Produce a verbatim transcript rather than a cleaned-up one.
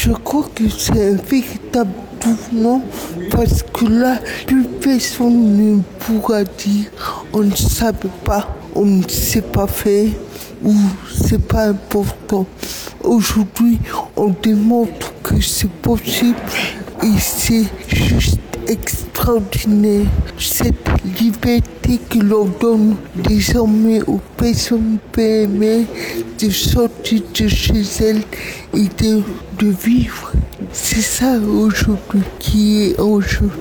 Je crois que c'est un véritable tournant parce que là, plus personne ne pourra dire on ne savait pas, on ne sait pas faire ou c'est pas important. Aujourd'hui, on démontre que c'est possible et c'est juste extraordinaire. Cette liberté que l'on donne désormais aux personnes P M E de sortir de chez elles et de, de vivre. C'est ça aujourd'hui qui est en jeu.